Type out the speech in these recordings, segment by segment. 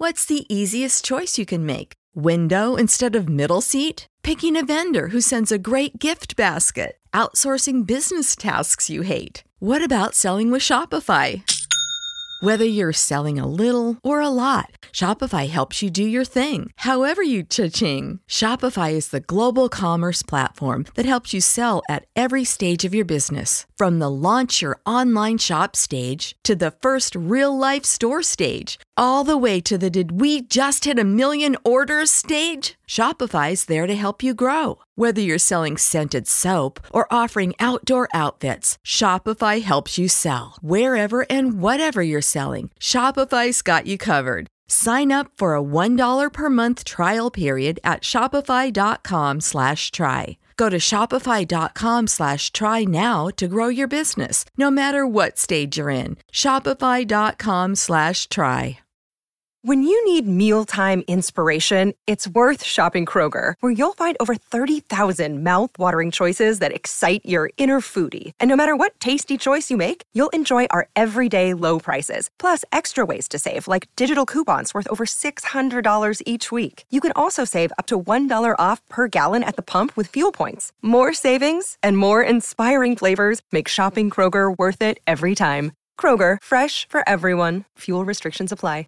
What's the easiest choice you can make? Window instead of middle seat? Picking a vendor who sends a great gift basket? Outsourcing business tasks you hate? What about selling with Shopify? Whether you're selling a little or a lot, Shopify helps you do your thing, however you cha-ching. Shopify is the global commerce platform that helps you sell at every stage of your business. From the launch your online shop stage to the first real-life store stage, all the way to the did we just hit a million orders stage. Shopify's there to help you grow. Whether you're selling scented soap or offering outdoor outfits, Shopify helps you sell. Wherever and whatever you're selling, Shopify's got you covered. Sign up for a $1 per month trial period at shopify.com/try. Go to shopify.com/try now to grow your business, no matter what stage you're in. Shopify.com/try. When you need mealtime inspiration, it's worth shopping Kroger, where you'll find over 30,000 mouth-watering choices that excite your inner foodie. And no matter what tasty choice you make, you'll enjoy our everyday low prices, plus extra ways to save, like digital coupons worth over $600 each week. You can also save up to $1 off per gallon at the pump with fuel points. More savings and more inspiring flavors make shopping Kroger worth it every time. Kroger, fresh for everyone. Fuel restrictions apply.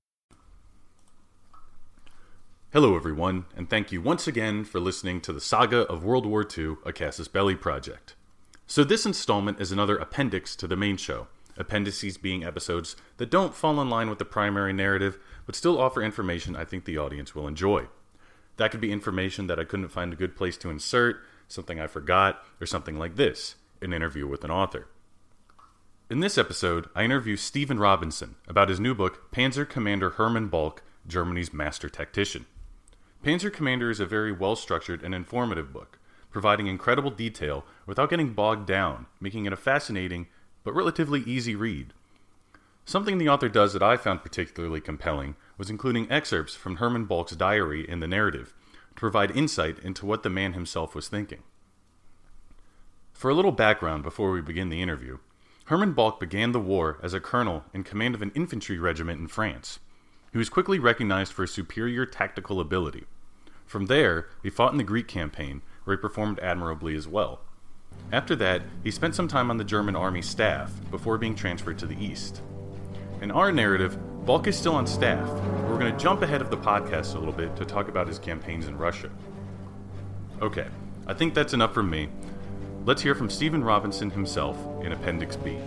Hello everyone, and thank you once again for listening to the Saga of World War II, a Casus Belli project. So this installment is another appendix to the main show, appendices being episodes that don't fall in line with the primary narrative, but still offer information I think the audience will enjoy. That could be information that I couldn't find a good place to insert, something I forgot, or something like this, an interview with an author. In this episode, I interview Stephen Robinson about his new book, Panzer Commander Hermann Balck, Germany's Master Tactician. Panzer Commander is a very well-structured and informative book, providing incredible detail without getting bogged down, making it a fascinating but relatively easy read. Something the author does that I found particularly compelling was including excerpts from Hermann Balck's diary in the narrative to provide insight into what the man himself was thinking. For a little background before we begin the interview, Hermann Balck began the war as a colonel in command of an infantry regiment in France. He was quickly recognized for his superior tactical ability. From there, he fought in the Greek campaign, where he performed admirably as well. After that, he spent some time on the German army staff, before being transferred to the east. In our narrative, Balck is still on staff, but we're going to jump ahead of the podcast a little bit to talk about his campaigns in Russia. Okay, I think that's enough from me. Let's hear from Stephen Robinson himself in Appendix B.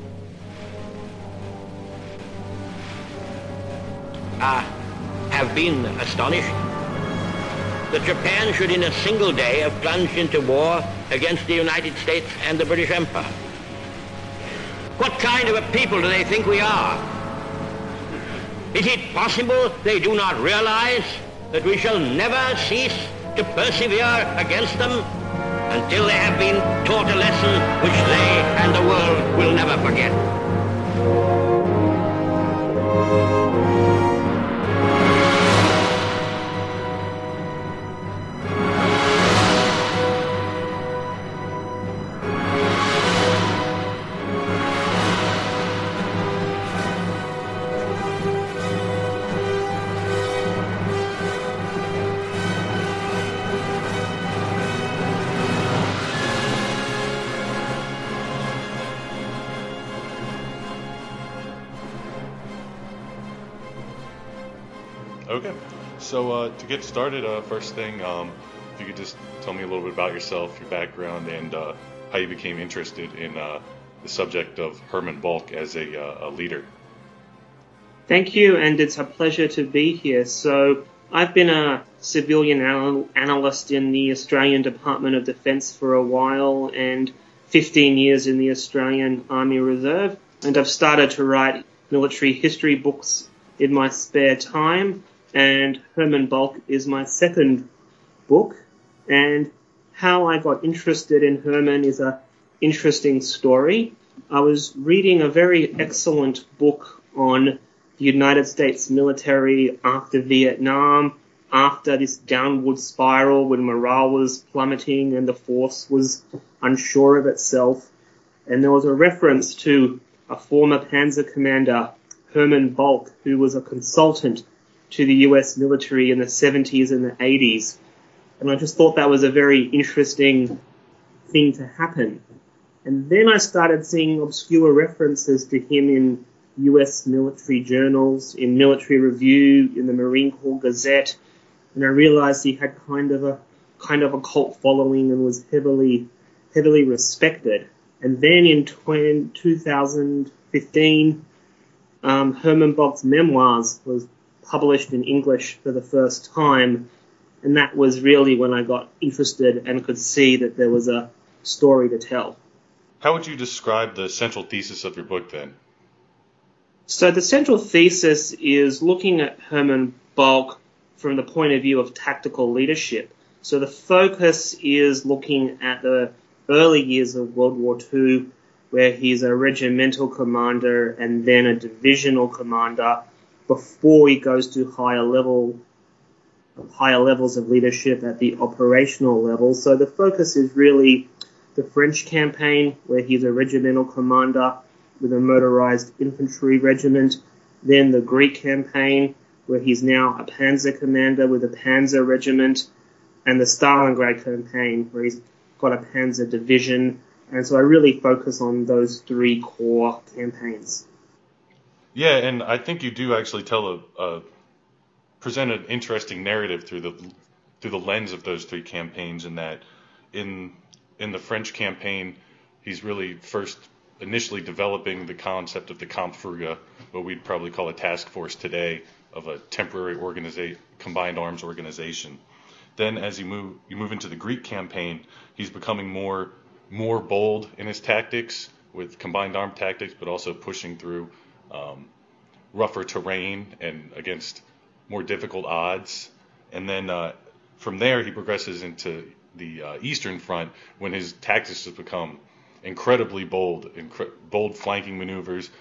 I have been astonished that Japan should in a single day have plunged into war against the United States and the British Empire. What kind of a people do they think we are? Is it possible they do not realize that we shall never cease to persevere against them until they have been taught a lesson which they and the world will never forget? Okay, so to get started, first thing, if you could just tell me a little bit about yourself, your background, and how you became interested in the subject of Hermann Balck as a leader. Thank you, and it's a pleasure to be here. So I've been a civilian analyst in the Australian Department of Defence for a while, and 15 years in the Australian Army Reserve, and I've started to write military history books in my spare time, and Hermann Balck is my second book. And how I got interested in Hermann is an interesting story. I was reading a very excellent book on the United States military after Vietnam, after this downward spiral when morale was plummeting and the force was unsure of itself. And there was a reference to a former Panzer commander, Hermann Balck, who was a consultant to the US military in the 70s and the 80s. And I just thought that was a very interesting thing to happen. And then I started seeing obscure references to him in US military journals, in Military Review, in the Marine Corps Gazette, and I realized he had kind of a cult following and was heavily respected. And then in 2015, Herman Bog's memoirs was published in English for the first time, and that was really when I got interested and could see that there was a story to tell. How would you describe the central thesis of your book then? So the central thesis is looking at Herman Bog from the point of view of tactical leadership. So the focus is looking at the early years of World War II, where he's a regimental commander and then a divisional commander before he goes to higher levels of leadership at the operational level. So the focus is really the French campaign, where he's a regimental commander with a motorized infantry regiment, then the Greek campaign, where he's now a panzer commander with a panzer regiment, and the Stalingrad campaign, where he's got a panzer division. And so I really focus on those three core campaigns. Yeah, and I think you do actually present an interesting narrative through the lens of those three campaigns, in that in the French campaign, he's really first initially developing the concept of the Kampfgruppe, what we'd probably call a task force today, of a temporary combined arms organization. Then as you move into the Greek campaign, he's becoming more bold in his tactics with combined arm tactics, but also pushing through rougher terrain and against more difficult odds. And then from there, he progresses into the Eastern Front, when his tactics have become incredibly bold flanking maneuvers,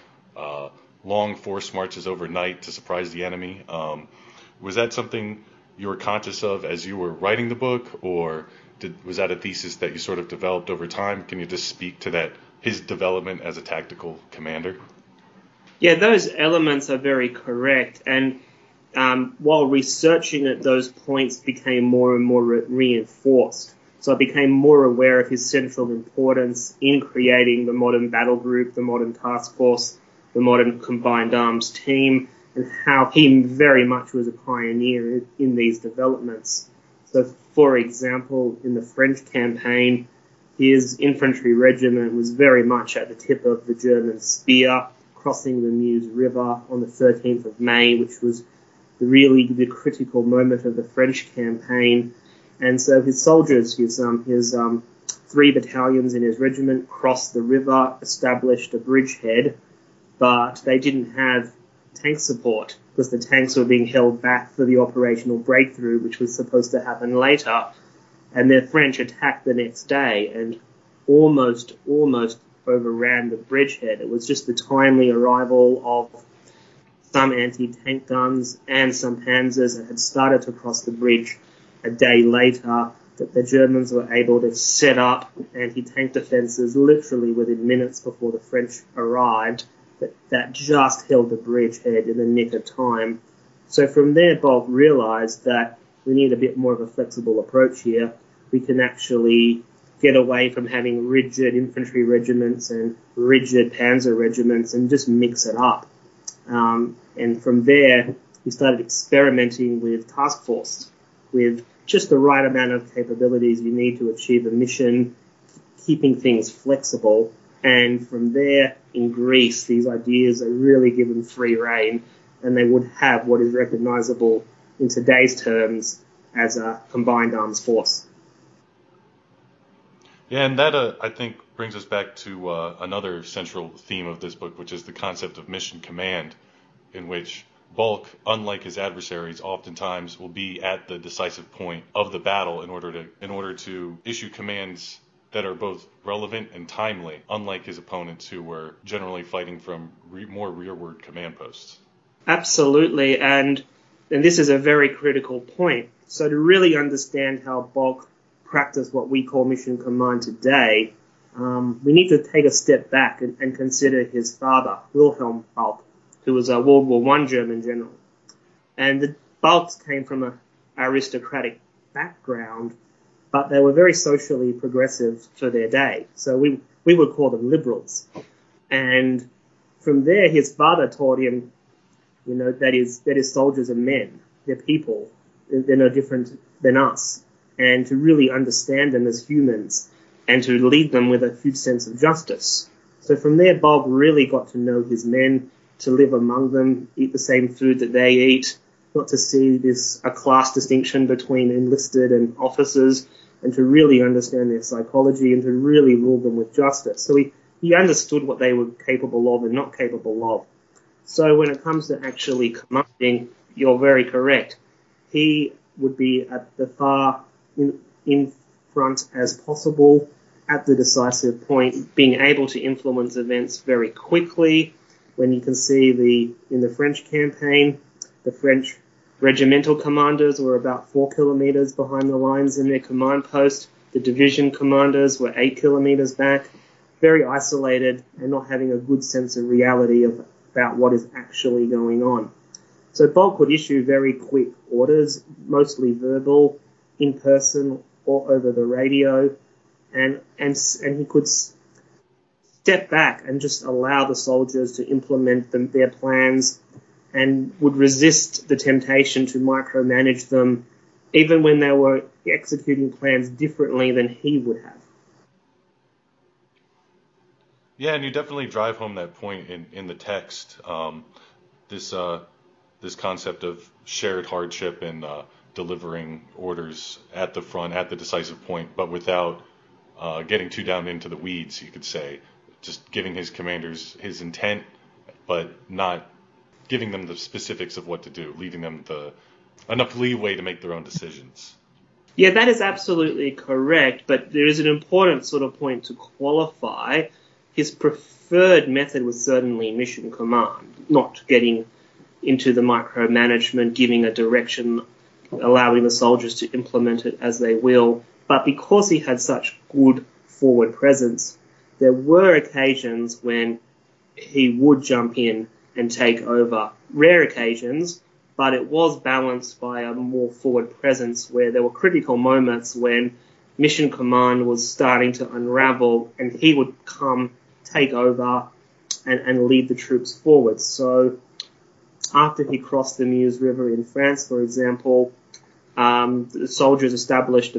long force marches overnight to surprise the enemy. Was that something you were conscious of as you were writing the book, or was that a thesis that you sort of developed over time? Can you just speak to that, his development as a tactical commander? Yeah, those elements are very correct. And while researching it, those points became more and more reinforced. So I became more aware of his central importance in creating the modern battle group, the modern task force, the modern combined arms team, and how he very much was a pioneer in these developments. So, for example, in the French campaign, his infantry regiment was very much at the tip of the German spear, crossing the Meuse River on the 13th of May, which was really the critical moment of the French campaign. And so his soldiers, his 3 battalions in his regiment crossed the river, established a bridgehead, but they didn't have tank support because the tanks were being held back for the operational breakthrough, which was supposed to happen later. And the French attacked the next day and almost overran the bridgehead. It was just the timely arrival of some anti-tank guns and some panzers that had started to cross the bridge a day later, that the Germans were able to set up anti-tank defences literally within minutes before the French arrived, that just held the bridgehead in the nick of time. So from there, Bog realised that we need a bit more of a flexible approach here. We can actually get away from having rigid infantry regiments and rigid panzer regiments and just mix it up. And from there, we started experimenting with task force, with just the right amount of capabilities you need to achieve a mission, keeping things flexible. And from there, in Greece, these ideas are really given free rein, and they would have what is recognizable in today's terms as a combined arms force. Yeah, and that, I think, brings us back to another central theme of this book, which is the concept of mission command, in which Balk, unlike his adversaries, oftentimes will be at the decisive point of the battle in order to issue commands that are both relevant and timely, unlike his opponents who were generally fighting from more rearward command posts. Absolutely, and this is a very critical point. So to really understand how Balk practiced what we call mission command today, we need to take a step back and consider his father, Wilhelm Balk, who was a World War I German general. And the Balks came from an aristocratic background, but they were very socially progressive for their day. So we would call them liberals. And from there, his father taught him, that is soldiers are men. They're people. They're no different than us. And to really understand them as humans and to lead them with a huge sense of justice. So from there, Bob really got to know his men, to live among them, eat the same food that they eat, not to see a class distinction between enlisted and officers, and to really understand their psychology and to really rule them with justice. So he understood what they were capable of and not capable of. So when it comes to actually commanding, you're very correct. He would be at the far in front as possible at the decisive point, being able to influence events very quickly. When you can see in the French campaign, the French regimental commanders were about 4 kilometers behind the lines in their command post. The division commanders were 8 kilometers back, very isolated and not having a good sense of reality about what is actually going on. So Bob would issue very quick orders, mostly verbal, in person or over the radio, and he could step back and just allow the soldiers to implement their plans, and would resist the temptation to micromanage them, even when they were executing plans differently than he would have. Yeah, and you definitely drive home that point in the text. This concept of shared hardship and delivering orders at the front, at the decisive point, but without getting too down into the weeds, you could say. Just giving his commanders his intent, but not giving them the specifics of what to do, leaving them enough leeway to make their own decisions. Yeah, that is absolutely correct, but there is an important sort of point to qualify. His preferred method was certainly mission command, not getting into the micromanagement, giving a direction, allowing the soldiers to implement it as they will. But because he had such good forward presence, there were occasions when he would jump in and take over. Rare occasions, but it was balanced by a more forward presence where there were critical moments when mission command was starting to unravel and he would come, take over and lead the troops forward. So after he crossed the Meuse River in France, for example, the soldiers established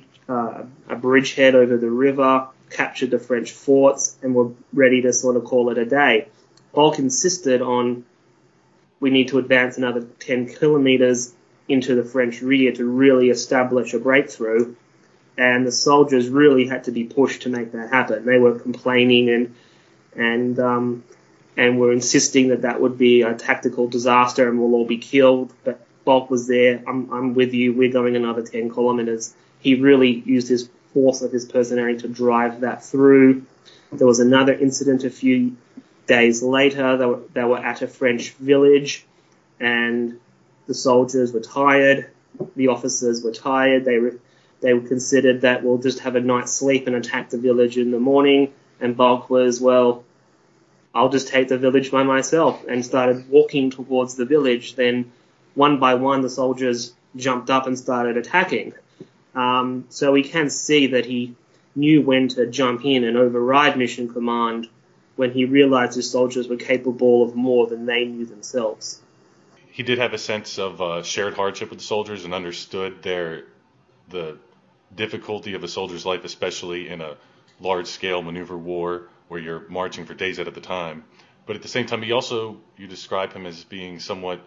a bridgehead over the river, captured the French forts, and were ready to sort of call it a day. Polk insisted on we need to advance another 10 kilometers into the French rear to really establish a breakthrough, and the soldiers really had to be pushed to make that happen. They were complaining and were insisting that would be a tactical disaster and we'll all be killed, but Polk was there. I'm with you. We're going another 10 kilometers. He really used his force of his personality to drive that through. There was another incident a few days later. They were at a French village, and the soldiers were tired. The officers were tired. They considered that we'll just have a night's sleep and attack the village in the morning. And Polk was, well, I'll just take the village by myself, and started walking towards the village. Then one by one, the soldiers jumped up and started attacking. So we can see that he knew when to jump in and override mission command when he realized his soldiers were capable of more than they knew themselves. He did have a sense of shared hardship with the soldiers and understood the difficulty of a soldier's life, especially in a large-scale maneuver war where you're marching for days at a time. But at the same time, you describe him as being somewhat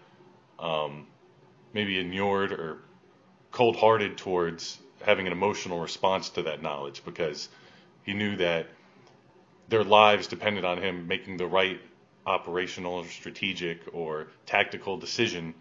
maybe inured or cold-hearted towards having an emotional response to that knowledge, because he knew that their lives depended on him making the right operational or strategic or tactical decision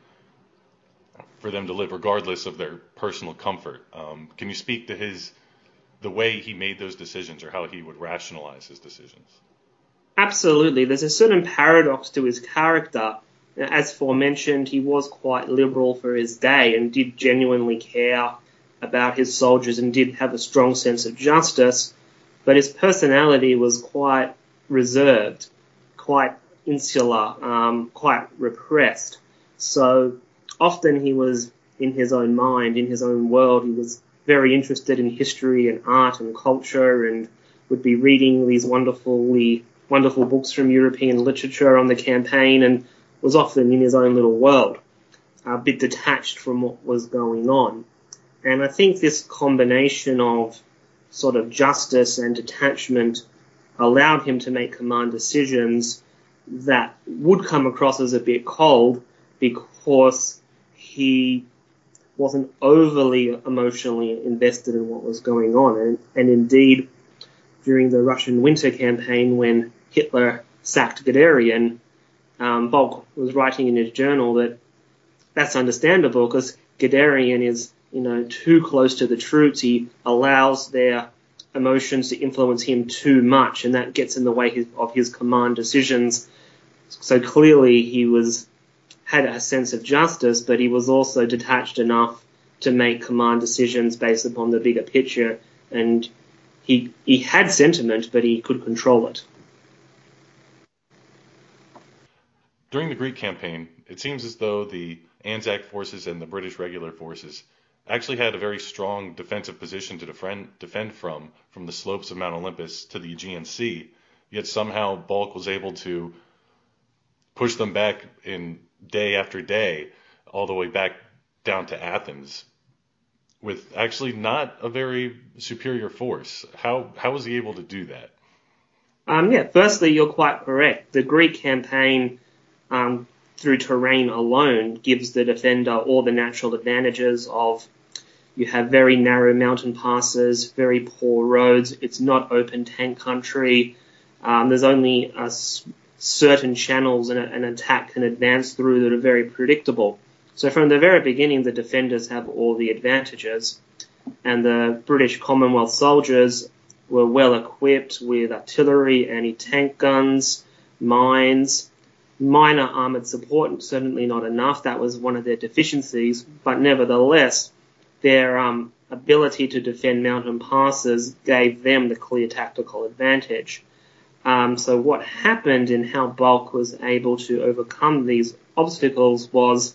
for them to live regardless of their personal comfort. Can you speak to the way he made those decisions, or how he would rationalize his decisions? Absolutely. There's a certain paradox to his character. As aforementioned, he was quite liberal for his day and did genuinely care about his soldiers and did have a strong sense of justice, but his personality was quite reserved, quite insular, quite repressed. So often he was in his own mind, in his own world. He was very interested in history and art and culture, and would be reading these wonderful books from European literature on the campaign, and was often in his own little world, a bit detached from what was going on. And I think this combination of sort of justice and detachment allowed him to make command decisions that would come across as a bit cold because he wasn't overly emotionally invested in what was going on. And indeed, during the Russian winter campaign, when Hitler sacked Guderian, Bolk was writing in his journal that that's understandable because Guderian is, too close to the troops. He allows their emotions to influence him too much, and that gets in the way of his command decisions. So clearly he had a sense of justice, but he was also detached enough to make command decisions based upon the bigger picture, and he had sentiment, but he could control it. During the Greek campaign, it seems as though the Anzac forces and the British regular forces actually had a very strong defensive position to defend from the slopes of Mount Olympus to the Aegean Sea, yet somehow Bolk was able to push them back in day after day, all the way back down to Athens, with actually not a very superior force. How was he able to do that? Firstly, you're quite correct. The Greek campaign, through terrain alone, gives the defender all the natural advantages of you have very narrow mountain passes, very poor roads. It's not open tank country. There's only certain channels an attack can advance through that are very predictable. So from the very beginning, the defenders have all the advantages, and the British Commonwealth soldiers were well equipped with artillery, anti-tank guns, mines, minor armoured support, certainly not enough. That was one of their deficiencies, but nevertheless, their ability to defend mountain passes gave them the clear tactical advantage. So what happened and how Bolk was able to overcome these obstacles was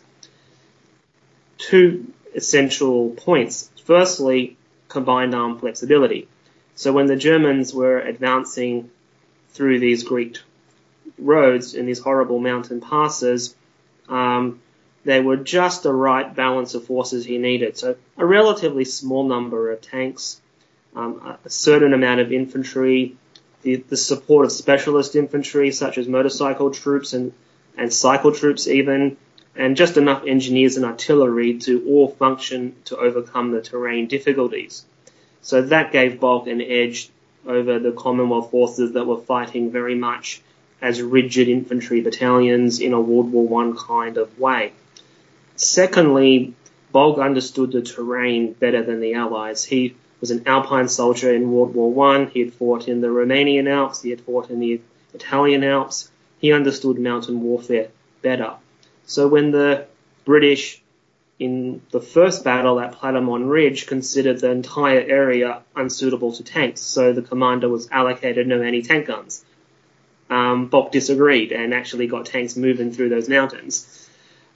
two essential points. Firstly, combined arm flexibility. So when the Germans were advancing through these Greek roads in these horrible mountain passes, they were just the right balance of forces he needed. So a relatively small number of tanks, a certain amount of infantry, the support of specialist infantry such as motorcycle troops and cycle troops even, and just enough engineers and artillery to all function to overcome the terrain difficulties. So that gave Bolk an edge over the Commonwealth forces that were fighting very much as rigid infantry battalions in a World War I kind of way. Secondly, Bolk understood the terrain better than the Allies. He was an Alpine soldier in World War I. He had fought in the Romanian Alps. He had fought in the Italian Alps. He understood mountain warfare better. So when the British, in the first battle at Platamon Ridge, considered the entire area unsuitable to tanks, so the commander was allocated no anti-tank guns, Bolk disagreed and actually got tanks moving through those mountains.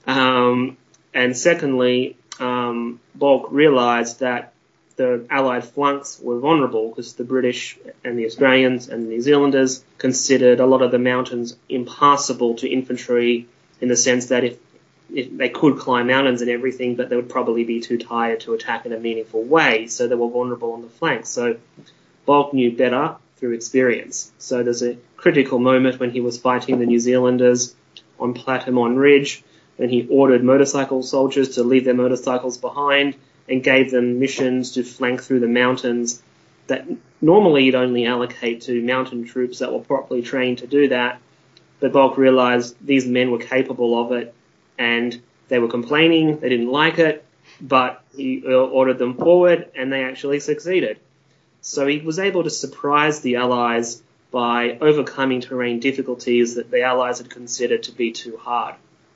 And secondly, Bolk realised that the Allied flanks were vulnerable because the British and the Australians and the New Zealanders considered a lot of the mountains impassable to infantry in the sense that if they could climb mountains and everything, but they would probably be too tired to attack in a meaningful way, so they were vulnerable on the flanks. So Bolk knew better through experience. So there's a critical moment when he was fighting the New Zealanders on Platamon Ridge, when he ordered motorcycle soldiers to leave their motorcycles behind and gave them missions to flank through the mountains that normally you'd only allocate to mountain troops that were properly trained to do that. But Bolk realised these men were capable of it, and they were complaining, they didn't like it, but he ordered them forward, and they actually succeeded. So he was able to surprise the Allies by overcoming terrain difficulties that the Allies had considered to be too hard.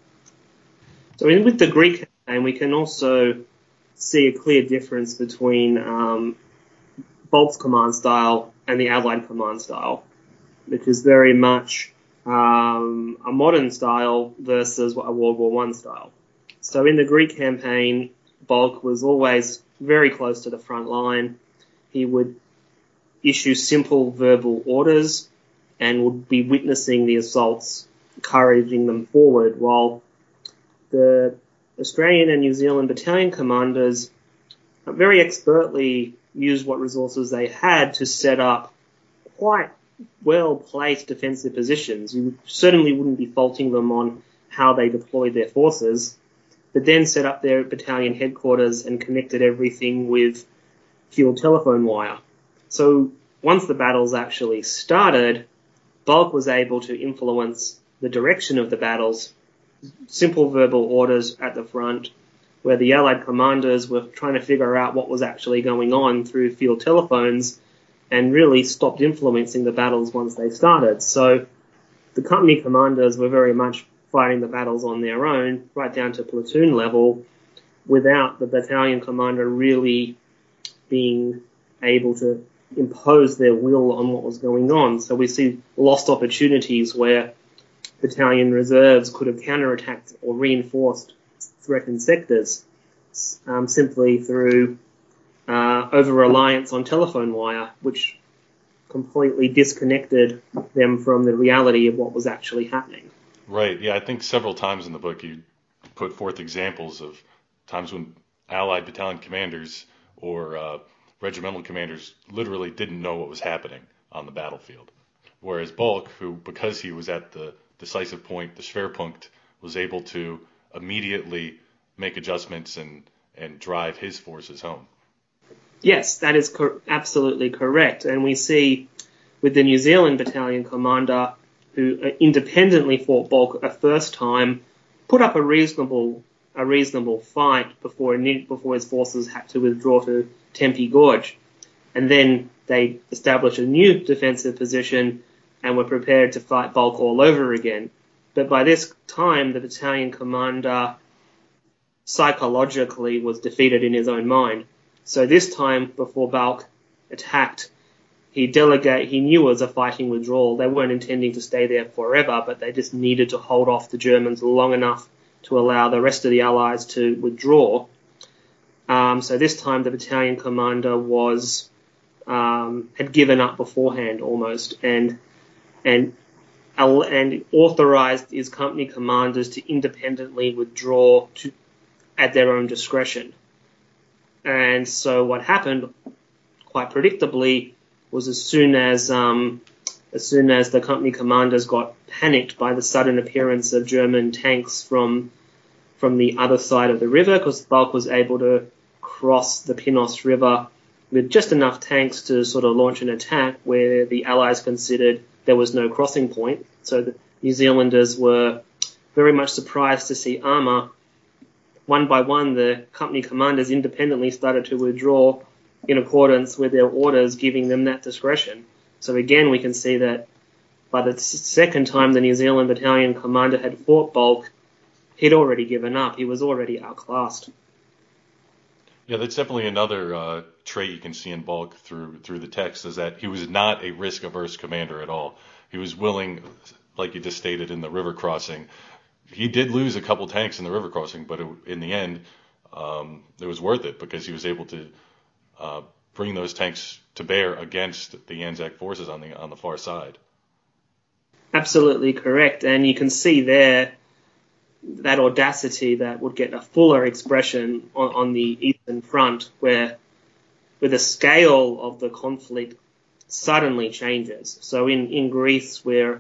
So with the Greek campaign, we can also see a clear difference between Bolk's command style and the Allied command style, which is very much a modern style versus a World War I style. So in the Greek campaign, Bulk was always very close to the front line. He would issue simple verbal orders and would be witnessing the assaults, encouraging them forward, while the Australian and New Zealand battalion commanders very expertly used what resources they had to set up quite well-placed defensive positions. You certainly wouldn't be faulting them on how they deployed their forces, but then set up their battalion headquarters and connected everything with field telephone wire. So once the battles actually started, Bulk was able to influence the direction of the battles, simple verbal orders at the front, where the Allied commanders were trying to figure out what was actually going on through field telephones and really stopped influencing the battles once they started. So the company commanders were very much fighting the battles on their own, right down to platoon level, without the battalion commander really being able to impose their will on what was going on. So we see lost opportunities where battalion reserves could have counterattacked or reinforced threatened sectors simply through over-reliance on telephone wire, which completely disconnected them from the reality of what was actually happening. Right, yeah, I think several times in the book you put forth examples of times when Allied battalion commanders or regimental commanders literally didn't know what was happening on the battlefield. Whereas Bulk, who, because he was at the decisive point, the Schwerpunkt, was able to immediately make adjustments and drive his forces home. Yes, that is absolutely correct. And we see with the New Zealand battalion commander, who independently fought Bulk a first time, put up a reasonable fight before his forces had to withdraw to Tempe Gorge. And then they established a new defensive position and were prepared to fight Bulk all over again. But by this time, the battalion commander psychologically was defeated in his own mind. So this time, before Bulk attacked, he knew it was a fighting withdrawal. They weren't intending to stay there forever, but they just needed to hold off the Germans long enough to allow the rest of the Allies to withdraw. So this time the battalion commander had given up beforehand almost, and authorized his company commanders to independently withdraw at their own discretion. And so what happened, quite predictably, was as soon as the company commanders got panicked by the sudden appearance of German tanks from the other side of the river, because Bulk was able to cross the Pinus River with just enough tanks to sort of launch an attack where the Allies considered there was no crossing point. So the New Zealanders were very much surprised to see armour. One by one, the company commanders independently started to withdraw in accordance with their orders, giving them that discretion. So again, we can see that by the second time the New Zealand battalion commander had fought Bulk, he'd already given up. He was already outclassed. Yeah, that's definitely another trait you can see in Bulk through the text, is that he was not a risk-averse commander at all. He was willing, like you just stated, in the river crossing. He did lose a couple tanks in the river crossing, but in the end, it was worth it because he was able to bring those tanks to bear against the Anzac forces on the far side. Absolutely correct, and you can see there that audacity that would get a fuller expression on the Eastern Front, where the scale of the conflict suddenly changes. So in Greece, we're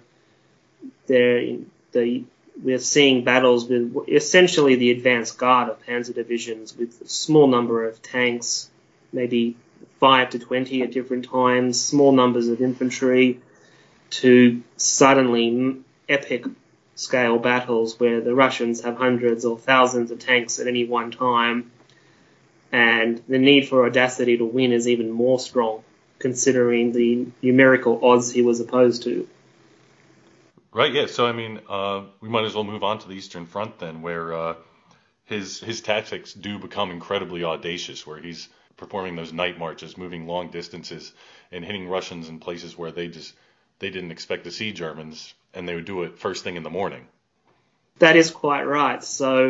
seeing battles with essentially the advanced guard of panzer divisions with a small number of tanks, maybe 5 to 20 at different times, small numbers of infantry, to suddenly epic scale battles where the Russians have hundreds or thousands of tanks at any one time, and the need for audacity to win is even more strong considering the numerical odds he was opposed to. Right, yeah. So, I mean, we might as well move on to the Eastern Front then, where his tactics do become incredibly audacious, where he's performing those night marches, moving long distances, and hitting Russians in places where they didn't expect to see Germans, and they would do it first thing in the morning. That is quite right. So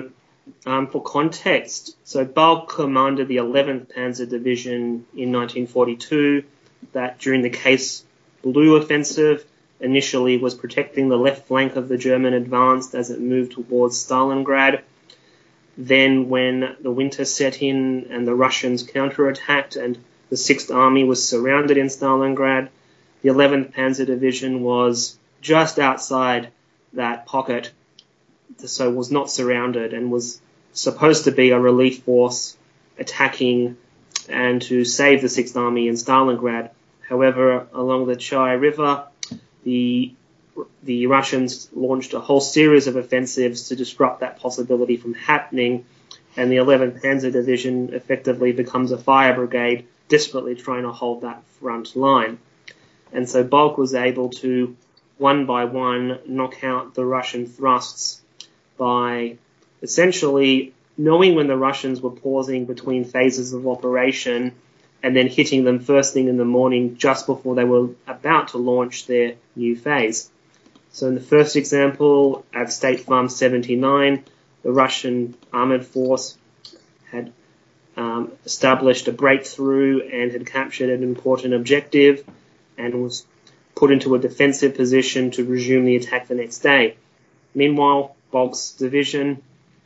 For context, so Balck commanded the 11th Panzer Division in 1942 that during the Case Blue offensive initially was protecting the left flank of the German advance as it moved towards Stalingrad. Then when the winter set in and the Russians counterattacked and the 6th Army was surrounded in Stalingrad, the 11th Panzer Division was just outside that pocket, so was not surrounded and was supposed to be a relief force attacking and to save the 6th Army in Stalingrad. However, along the Chai River, the Russians launched a whole series of offensives to disrupt that possibility from happening, and the 11th Panzer Division effectively becomes a fire brigade, desperately trying to hold that front line. And so Balck was able to, one by one, knock out the Russian thrusts by essentially knowing when the Russians were pausing between phases of operation and then hitting them first thing in the morning just before they were about to launch their new phase. So in the first example, at State Farm 79, the Russian armoured force had established a breakthrough and had captured an important objective and was put into a defensive position to resume the attack the next day. Meanwhile, Balck's division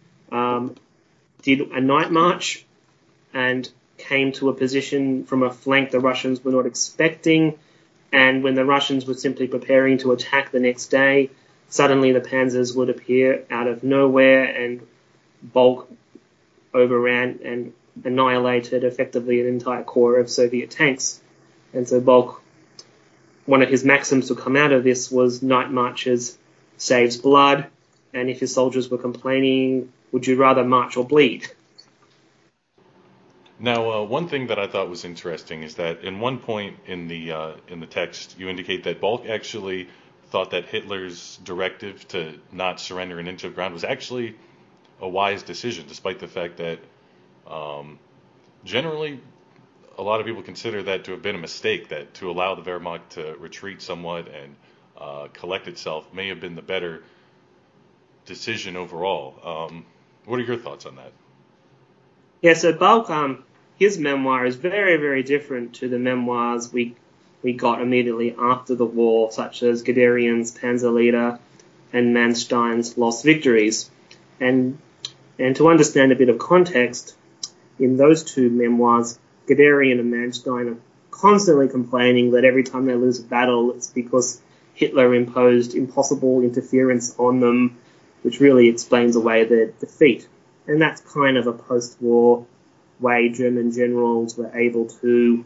did a night march and came to a position from a flank the Russians were not expecting, and when the Russians were simply preparing to attack the next day, suddenly the panzers would appear out of nowhere and Balck overran and annihilated effectively an entire corps of Soviet tanks. And so Balck, one of his maxims to come out of this was night marches saves blood, and if his soldiers were complaining, would you rather march or bleed? Now, one thing that I thought was interesting is that in one point in the text, you indicate that Balck actually thought that Hitler's directive to not surrender an inch of ground was actually a wise decision, despite the fact that generally a lot of people consider that to have been a mistake, that to allow the Wehrmacht to retreat somewhat and collect itself may have been the better decision overall. What are your thoughts on that? Yeah, so Balck, his memoir is very, very different to the memoirs we got immediately after the war, such as Guderian's Panzerlieder and Manstein's Lost Victories. And to understand a bit of context, in those two memoirs, Guderian and Manstein are constantly complaining that every time they lose a battle, it's because Hitler imposed impossible interference on them, which really explains away their defeat. And that's kind of a post-war way German generals were able to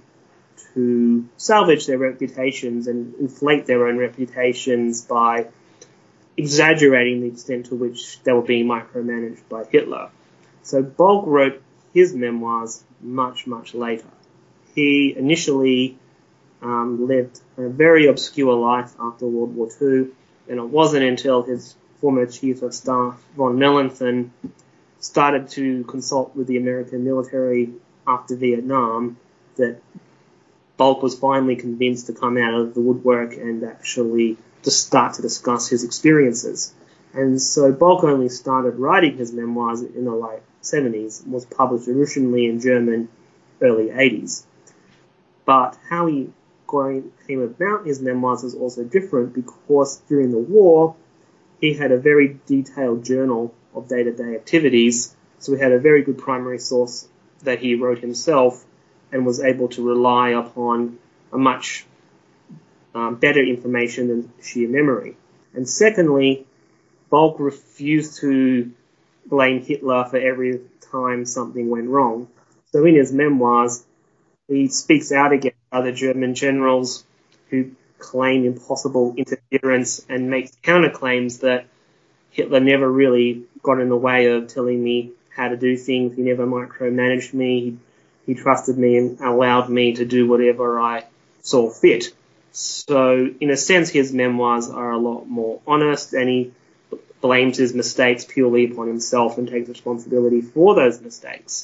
salvage their reputations and inflate their own reputations by exaggerating the extent to which they were being micromanaged by Hitler. So Balck wrote his memoirs much, much later. He initially lived a very obscure life after World War II, and it wasn't until his former chief of staff, von Mellenthin, started to consult with the American military after Vietnam that Balck was finally convinced to come out of the woodwork and actually to start to discuss his experiences. And so Balck only started writing his memoirs in the late 70s, was published originally in German early 80s. But how he came about his memoirs is also different because during the war, he had a very detailed journal of day-to-day activities, so he had a very good primary source that he wrote himself and was able to rely upon a much better information than sheer memory. And secondly, Balck refused to blame Hitler for every time something went wrong. So in his memoirs, he speaks out against other German generals who claim impossible interference and makes counterclaims that Hitler never really got in the way of telling me how to do things. He never micromanaged me. He trusted me and allowed me to do whatever I saw fit. So, in a sense, his memoirs are a lot more honest, and he blames his mistakes purely upon himself and takes responsibility for those mistakes.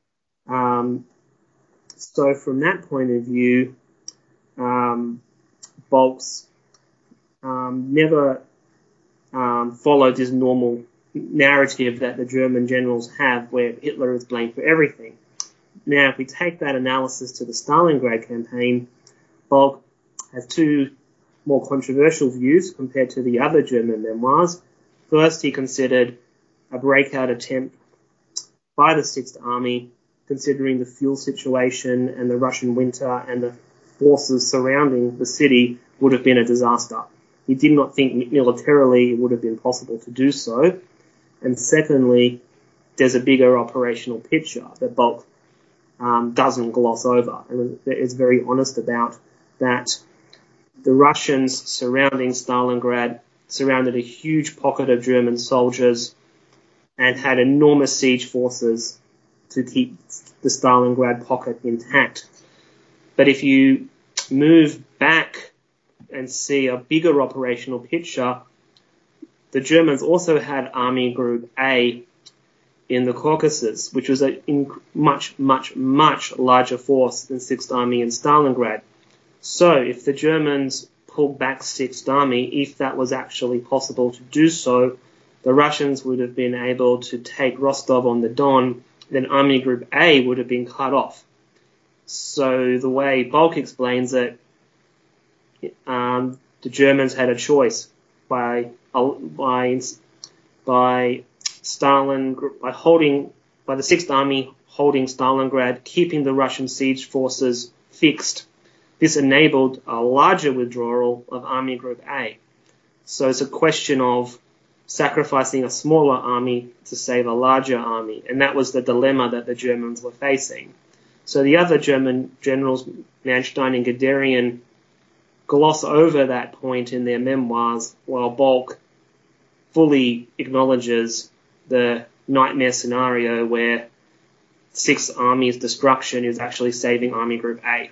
So, from that point of view, Balck's never followed his normal narrative that the German generals have where Hitler is blamed for everything. Now, if we take that analysis to the Stalingrad campaign, Balck has two more controversial views compared to the other German memoirs. First, he considered a breakout attempt by the Sixth Army, considering the fuel situation and the Russian winter and the forces surrounding the city, would have been a disaster. He did not think militarily it would have been possible to do so. And secondly, there's a bigger operational picture that Balck doesn't gloss over and is very honest about, that the Russians surrounding Stalingrad surrounded a huge pocket of German soldiers and had enormous siege forces to keep the Stalingrad pocket intact. But if you move back and see a bigger operational picture, the Germans also had Army Group A in the Caucasus, which was a much, much, much larger force than Sixth Army in Stalingrad. So if the Germans pulled back Sixth Army, if that was actually possible to do so, the Russians would have been able to take Rostov-on-the-Don, then Army Group A would have been cut off. So the way Balck explains it, the Germans had a choice by the Sixth Army holding Stalingrad, keeping the Russian siege forces fixed. This enabled a larger withdrawal of Army Group A. So it's a question of sacrificing a smaller army to save a larger army, and that was the dilemma that the Germans were facing. So the other German generals, Manstein and Guderian, gloss over that point in their memoirs, while Balck fully acknowledges the nightmare scenario where Sixth Army's destruction is actually saving Army Group A.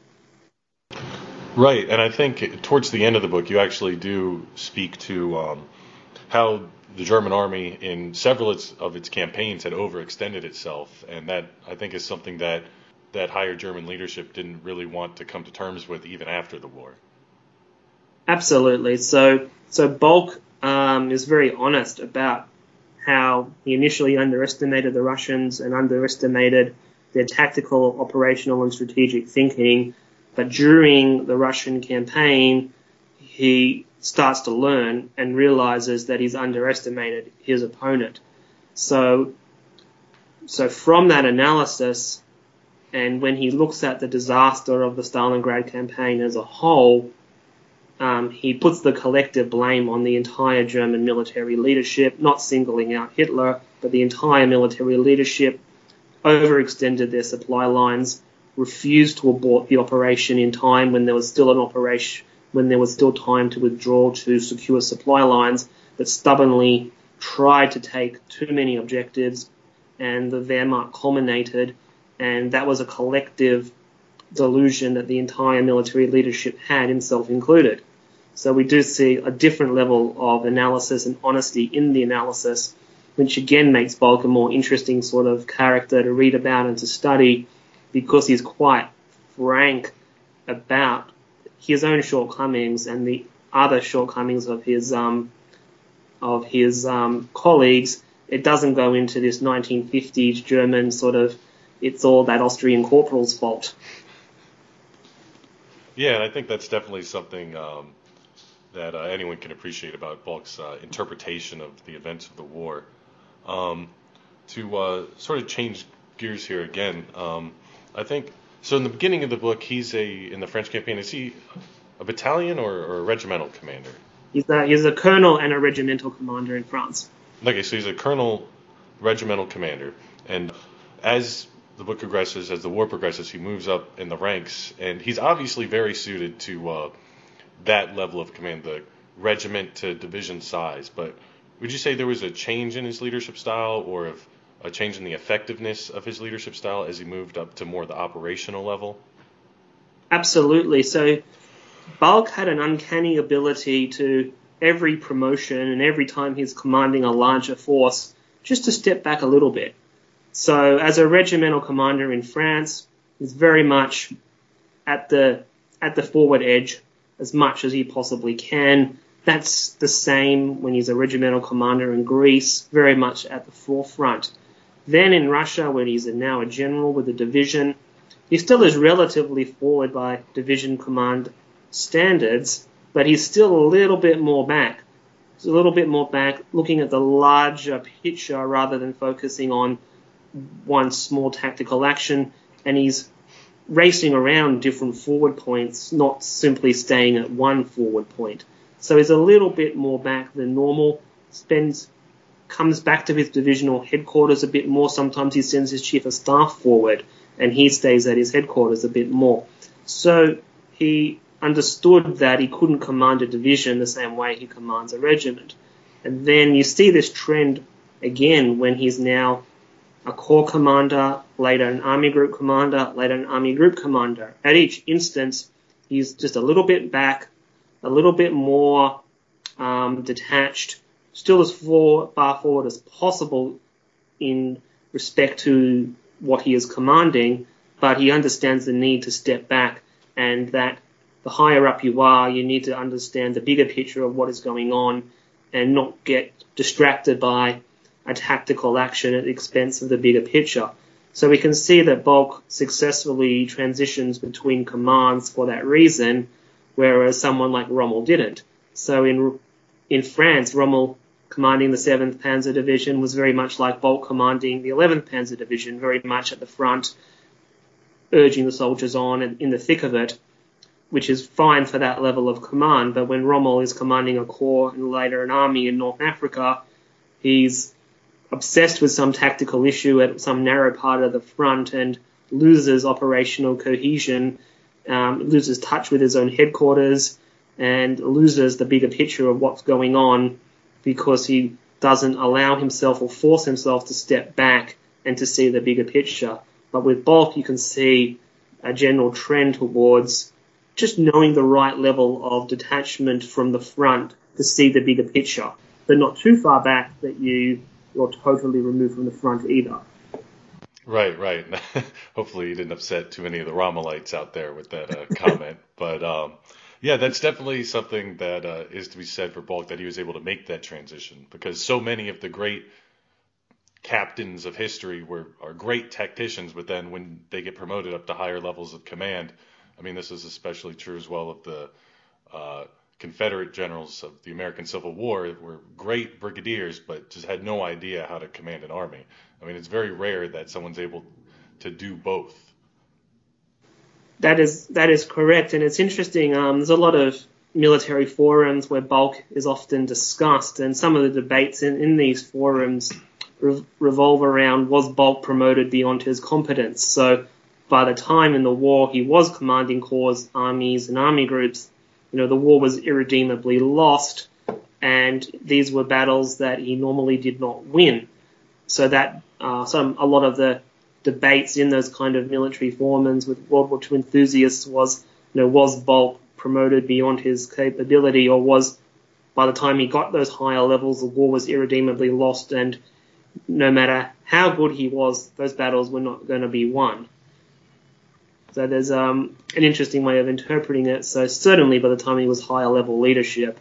Right, and I think towards the end of the book, you actually do speak to how the German army in several of its campaigns had overextended itself, and that, I think, is something that higher German leadership didn't really want to come to terms with even after the war. Absolutely. So Balck is very honest about how he initially underestimated the Russians and underestimated their tactical, operational, and strategic thinking. But during the Russian campaign, he starts to learn and realizes that he's underestimated his opponent. So from that analysis, and when he looks at the disaster of the Stalingrad campaign as a whole, he puts the collective blame on the entire German military leadership, not singling out Hitler, but the entire military leadership overextended their supply lines, refused to abort the operation in time when there was still time to withdraw to secure supply lines, but stubbornly tried to take too many objectives, and the Wehrmacht culminated, and that was a collective delusion that the entire military leadership had, himself included. So we do see a different level of analysis and honesty in the analysis, which again makes Balck a more interesting sort of character to read about and to study, because he's quite frank about his own shortcomings and the other shortcomings of his colleagues. It doesn't go into this 1950s German sort of, it's all that Austrian corporal's fault. Yeah, and I think that's definitely something that anyone can appreciate about Balck's interpretation of the events of the war. To sort of change gears here again, I think, so in the beginning of the book, in the French campaign, is he a battalion or a regimental commander? He's a colonel and a regimental commander in France. Okay, so he's a colonel, regimental commander, and as the book progresses, as the war progresses, he moves up in the ranks, and he's obviously very suited to that level of command, the regiment to division size. But would you say there was a change in his leadership style, or a change in the effectiveness of his leadership style as he moved up to more the operational level? Absolutely. So Balck had an uncanny ability to, every promotion and every time he's commanding a larger force, just to step back a little bit. So as a regimental commander in France, he's very much at the forward edge as much as he possibly can. that's the same when he's a regimental commander in Greece, very much at the forefront. Then in Russia, when he's now a general with a division, he still is relatively forward by division command standards, but he's still a little bit more back. He's a little bit more back, looking at the larger picture rather than focusing on one small tactical action, and he's racing around different forward points, not simply staying at one forward point. So he's a little bit more back than normal, comes back to his divisional headquarters a bit more. Sometimes he sends his chief of staff forward, and he stays at his headquarters a bit more. So he understood that he couldn't command a division the same way he commands a regiment. And then you see this trend again when he's now a corps commander, later an army group commander, later an army group commander. At each instance, he's just a little bit back, a little bit more detached, still as far forward as possible in respect to what he is commanding, but he understands the need to step back, and that the higher up you are, you need to understand the bigger picture of what is going on and not get distracted by a tactical action at the expense of the bigger picture. So we can see that Bulk successfully transitions between commands for that reason, whereas someone like Rommel didn't. So in France, Rommel commanding the 7th Panzer Division was very much like Bulk commanding the 11th Panzer Division, very much at the front, urging the soldiers on and in the thick of it, which is fine for that level of command. But when Rommel is commanding a corps and later an army in North Africa, he's obsessed with some tactical issue at some narrow part of the front and loses operational cohesion, loses touch with his own headquarters, and loses the bigger picture of what's going on because he doesn't allow himself or force himself to step back and to see the bigger picture. But with Bulk, you can see a general trend towards just knowing the right level of detachment from the front to see the bigger picture, but not too far back that you're totally removed from the front either. Right. Hopefully you didn't upset too many of the Rommelites out there with that comment. But yeah, that's definitely something that is to be said for Bulk, that he was able to make that transition, because so many of the great captains of history are great tacticians, but then when they get promoted up to higher levels of command, I mean, this is especially true as well of the Confederate generals of the American Civil War, were great brigadiers, but just had no idea how to command an army. I mean, it's very rare that someone's able to do both. That is correct, and it's interesting. There's a lot of military forums where Bulk is often discussed, and some of the debates in these forums revolve around, was Bulk promoted beyond his competence? So by the time in the war he was commanding corps, armies, and army groups, the war was irredeemably lost, and these were battles that he normally did not win. So that a lot of the debates in those kind of military forums with World War II enthusiasts was, was Bulk promoted beyond his capability, or was, by the time he got those higher levels, the war was irredeemably lost, and no matter how good he was, those battles were not going to be won. So there's an interesting way of interpreting it. So certainly by the time he was higher level leadership,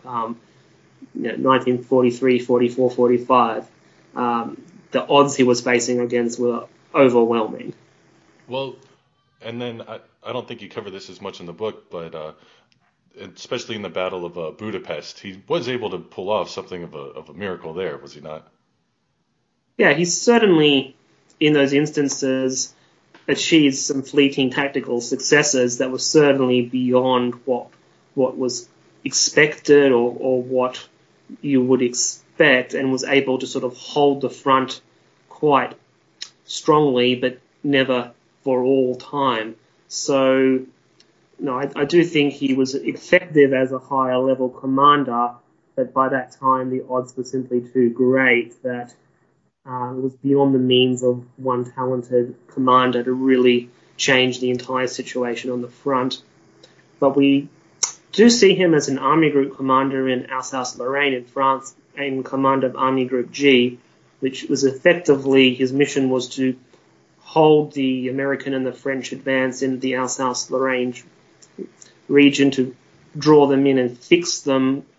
1943, 44, 45, the odds he was facing against were overwhelming. Well, and then I don't think you cover this as much in the book, but especially in the Battle of Budapest, he was able to pull off something of a miracle there, was he not? Yeah, he certainly, in those instances, achieved some fleeting tactical successes that were certainly beyond what was expected or what you would expect, and was able to sort of hold the front quite strongly, but never for all time. So, I do think he was effective as a higher level commander, but by that time the odds were simply too great that it was beyond the means of one talented commander to really change the entire situation on the front. But we do see him as an army group commander in Alsace-Lorraine in France, in command of Army Group G, which was effectively, his mission was to hold the American and the French advance in the Alsace-Lorraine region, to draw them in and fix them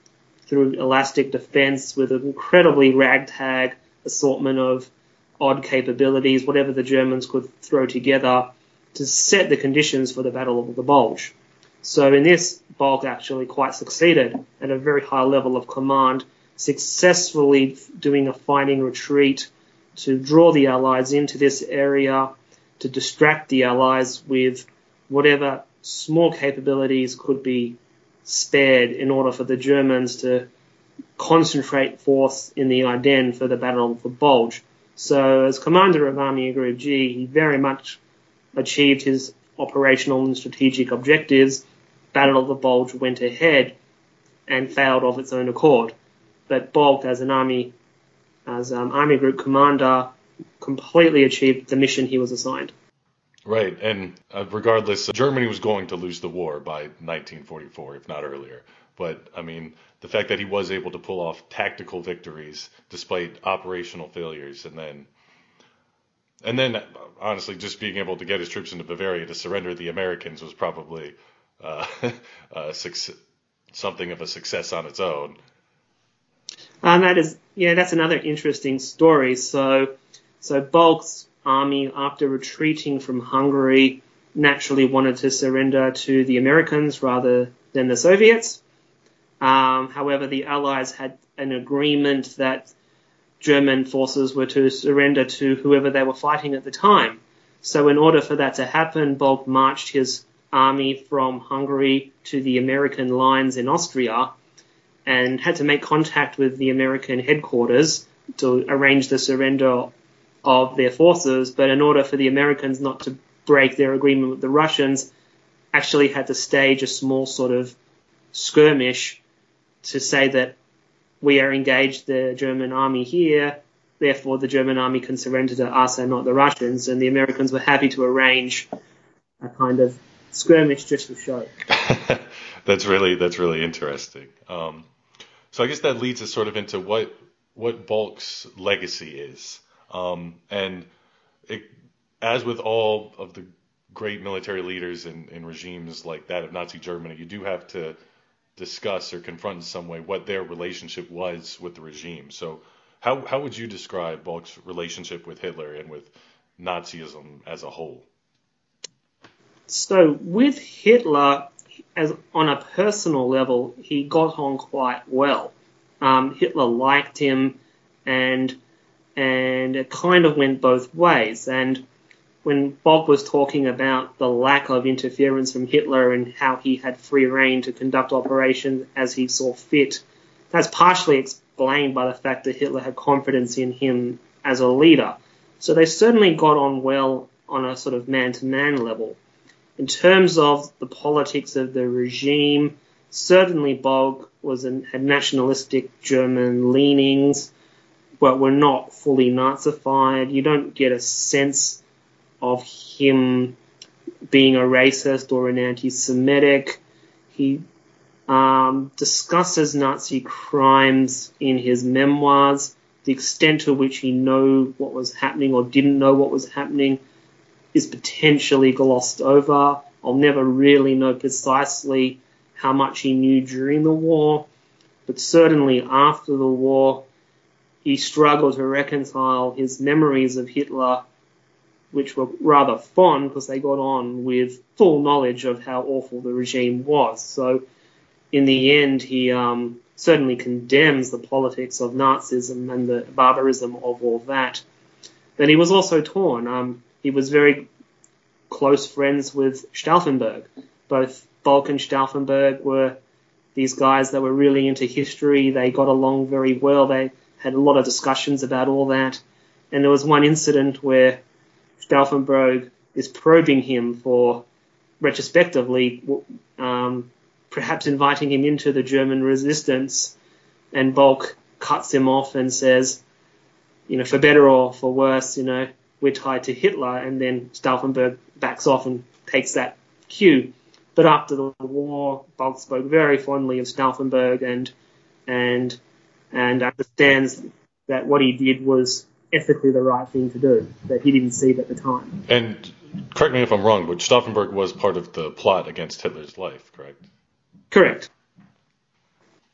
through elastic defense with an incredibly ragtag assortment of odd capabilities, whatever the Germans could throw together to set the conditions for the Battle of the Bulge. So in this, Balck actually quite succeeded at a very high level of command, successfully doing a fighting retreat to draw the Allies into this area, to distract the Allies with whatever small capabilities could be spared in order for the Germans to concentrate force in the Ardennes for the Battle of the Bulge. So as commander of Army Group G, he very much achieved his operational and strategic objectives. Battle of the Bulge went ahead and failed of its own accord. But Balck, as Army Group commander, completely achieved the mission he was assigned. Right, and regardless, Germany was going to lose the war by 1944, if not earlier. But, I mean, the fact that he was able to pull off tactical victories despite operational failures, and then honestly, just being able to get his troops into Bavaria to surrender the Americans was probably something of a success on its own. That's another interesting story. So Balck's army, after retreating from Hungary, naturally wanted to surrender to the Americans rather than the Soviets. However, the Allies had an agreement that German forces were to surrender to whoever they were fighting at the time. So in order for that to happen, Balck marched his army from Hungary to the American lines in Austria and had to make contact with the American headquarters to arrange the surrender of their forces. But in order for the Americans not to break their agreement with the Russians, actually had to stage a small sort of skirmish to say that we are engaged the German army here, therefore the German army can surrender to us and not the Russians. And the Americans were happy to arrange a kind of skirmish just to show. That's really interesting. So I guess that leads us sort of into what Balck's legacy is. And as with all of the great military leaders in regimes like that of Nazi Germany, you do have to discuss or confront in some way what their relationship was with the regime. So how would you describe Balck's relationship with Hitler and with Nazism as a whole? So with Hitler, as on a personal level, he got on quite well. Hitler liked him, and it kind of went both ways. And when Balck was talking about the lack of interference from Hitler and how he had free rein to conduct operations as he saw fit, that's partially explained by the fact that Hitler had confidence in him as a leader. So they certainly got on well on a sort of man-to-man level. In terms of the politics of the regime, certainly Balck had nationalistic German leanings, but were not fully Nazified. You don't get a sense of him being a racist or an anti-Semitic. He discusses Nazi crimes in his memoirs. The extent to which he knew what was happening or didn't know what was happening is potentially glossed over. I'll never really know precisely how much he knew during the war, but certainly after the war, he struggled to reconcile his memories of Hitler, which were rather fond because they got on with full knowledge of how awful the regime was. So in the end, he certainly condemns the politics of Nazism and the barbarism of all that. But he was also torn. He was very close friends with Stauffenberg. Both Balck and Stauffenberg were these guys that were really into history. They got along very well. They had a lot of discussions about all that. And there was one incident where Stauffenberg is probing him for, retrospectively, perhaps inviting him into the German resistance, and Balck cuts him off and says, for better or for worse, we're tied to Hitler, and then Stauffenberg backs off and takes that cue. But after the war, Balck spoke very fondly of Stauffenberg and understands that what he did was ethically the right thing to do, that he didn't see it at the time. And correct me if I'm wrong, but Stauffenberg was part of the plot against Hitler's life, correct? Correct.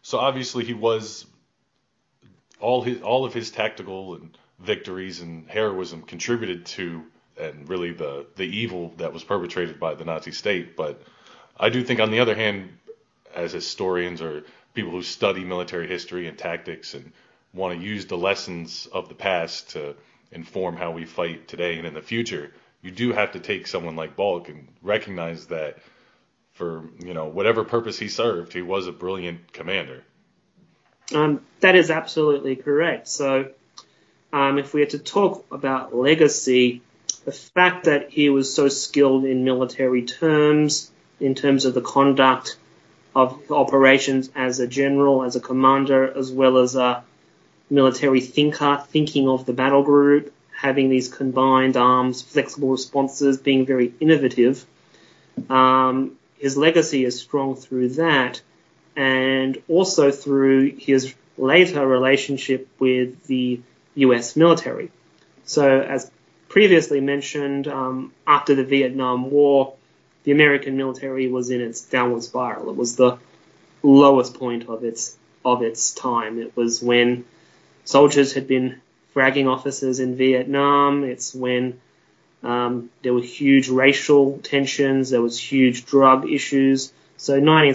So obviously he was all of his tactical and victories and heroism contributed to and really the evil that was perpetrated by the Nazi state. But I do think, on the other hand, as historians or people who study military history and tactics and want to use the lessons of the past to inform how we fight today and in the future, you do have to take someone like Balck and recognize that for, whatever purpose he served, he was a brilliant commander. That is absolutely correct. So if we had to talk about legacy, the fact that he was so skilled in military terms, in terms of the conduct of operations as a general, as a commander, as well as a military thinker, thinking of the battle group, having these combined arms, flexible responses, being very innovative. His legacy is strong through that, and also through his later relationship with the US military. So as previously mentioned, after the Vietnam War, the American military was in its downward spiral. It was the lowest point of its time. It was when soldiers had been fragging officers in Vietnam. It's when there were huge racial tensions. There was huge drug issues. So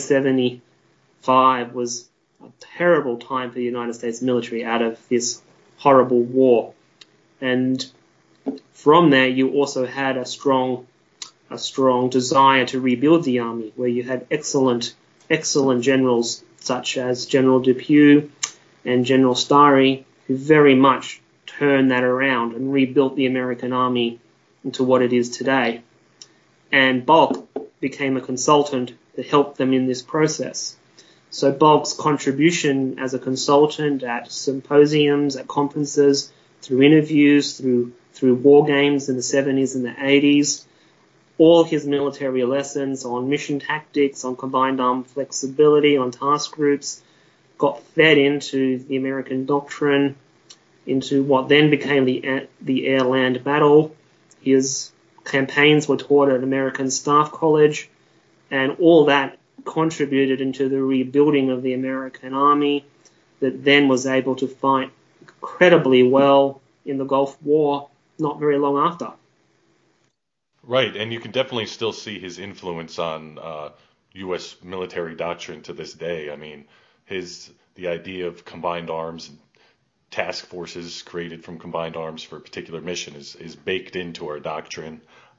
1975 was a terrible time for the United States military out of this horrible war. And from there, you also had a strong desire to rebuild the army, where you had excellent generals such as General Depew and General Starry, who very much turned that around and rebuilt the American army into what it is today. And Balck became a consultant that helped them in this process. So Balck's contribution as a consultant at symposiums, at conferences, through interviews, through war games in the 70s and the 80s, all his military lessons on mission tactics, on combined arm flexibility, on task groups, got fed into the American doctrine, into what then became the air-land battle. His campaigns were taught at American Staff College, and all that contributed into the rebuilding of the American army that then was able to fight incredibly well in the Gulf War not very long after. Right, and you can definitely still see his influence on U.S. military doctrine to this day. I mean, the idea of combined arms and task forces created from combined arms for a particular mission is baked into our doctrine.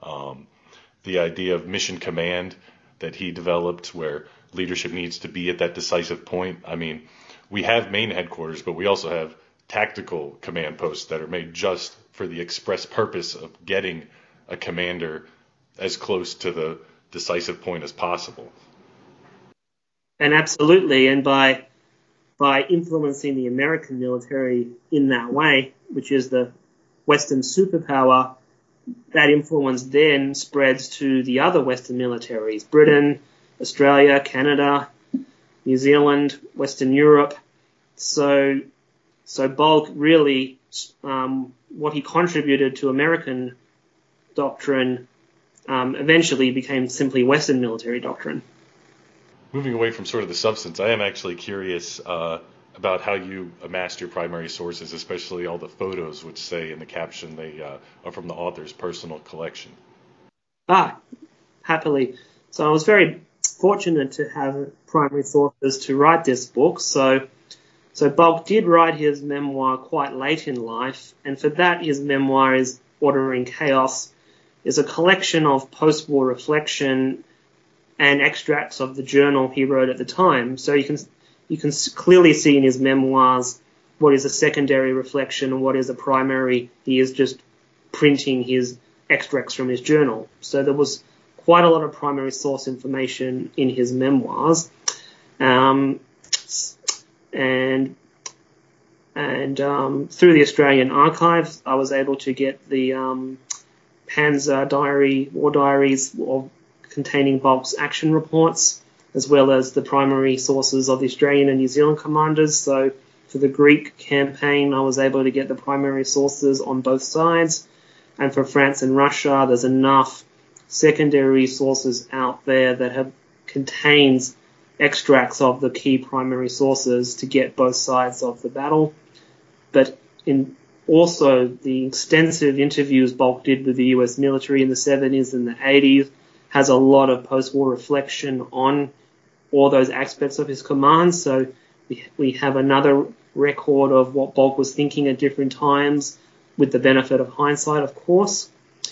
The idea of mission command that he developed, where leadership needs to be at that decisive point. I mean, we have main headquarters, but we also have tactical command posts that are made just for the express purpose of getting a commander as close to the decisive point as possible. And absolutely, and by influencing the American military in that way, which is the Western superpower, that influence then spreads to the other Western militaries, Britain, Australia, Canada, New Zealand, Western Europe. So Balck really, what he contributed to American doctrine eventually became simply Western military doctrine. Moving away from sort of the substance, I am actually curious about how you amassed your primary sources, especially all the photos which say in the caption they are from the author's personal collection. Happily. So I was very fortunate to have primary sources to write this book. So Balck did write his memoir quite late in life, and for that his memoir is Order in Chaos, is a collection of post-war reflection and extracts of the journal he wrote at the time. So you can clearly see in his memoirs what is a secondary reflection and what is a primary. He is just printing his extracts from his journal. So there was quite a lot of primary source information in his memoirs. And through the Australian Archives, I was able to get the Panzer Diary, War Diaries containing Balck's action reports, as well as the primary sources of the Australian and New Zealand commanders. So for the Greek campaign, I was able to get the primary sources on both sides. And for France and Russia, there's enough secondary sources out there that contains extracts of the key primary sources to get both sides of the battle. But also the extensive interviews Bolk did with the US military in the 70s and the 80s has a lot of post-war reflection on all those aspects of his command. So we have another record of what Bolk was thinking at different times, with the benefit of hindsight, of course.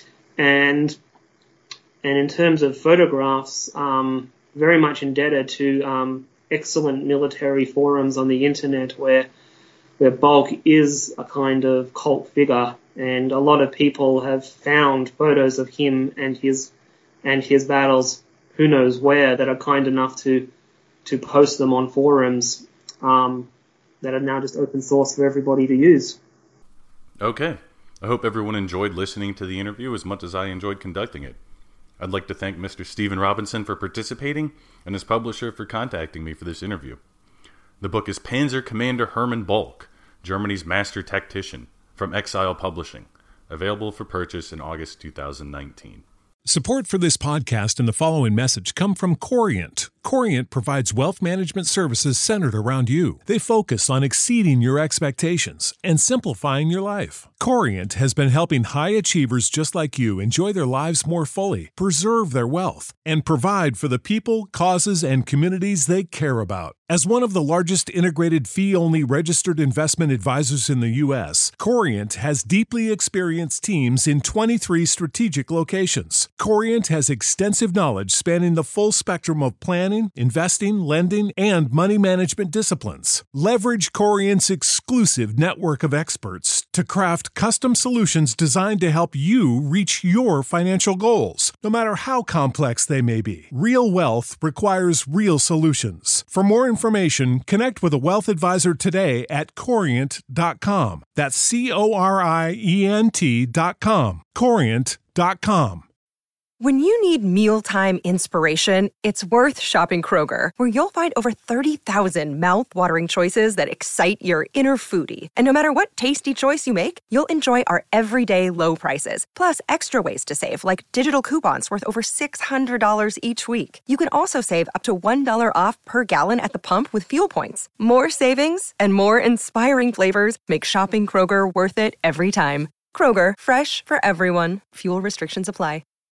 And in terms of photographs, very much indebted to excellent military forums on the internet where Bolk is a kind of cult figure, and a lot of people have found photos of him and his battles, who knows where, that are kind enough to post them on forums that are now just open source for everybody to use. Okay. I hope everyone enjoyed listening to the interview as much as I enjoyed conducting it. I'd like to thank Mr. Stephen Robinson for participating and his publisher for contacting me for this interview. The book is Panzer Commander Hermann Bolk, Germany's Master Tactician, from Exile Publishing, available for purchase in August 2019. Support for this podcast and the following message come from Corient. Corient provides wealth management services centered around you. They focus on exceeding your expectations and simplifying your life. Corient has been helping high achievers just like you enjoy their lives more fully, preserve their wealth, and provide for the people, causes, and communities they care about. As one of the largest integrated fee-only registered investment advisors in the U.S., Corient has deeply experienced teams in 23 strategic locations. Corient has extensive knowledge spanning the full spectrum of planning, investing, lending, and money management disciplines. Leverage Corient's exclusive network of experts to craft custom solutions designed to help you reach your financial goals, no matter how complex they may be. Real wealth requires real solutions. For more information, connect with a wealth advisor today at Corient.com. That's Corient.com. Corient.com. When you need mealtime inspiration, it's worth shopping Kroger, where you'll find over 30,000 mouth-watering choices that excite your inner foodie. And no matter what tasty choice you make, you'll enjoy our everyday low prices, plus extra ways to save, like digital coupons worth over $600 each week. You can also save up to $1 off per gallon at the pump with fuel points. More savings and more inspiring flavors make shopping Kroger worth it every time. Kroger, fresh for everyone. Fuel restrictions apply.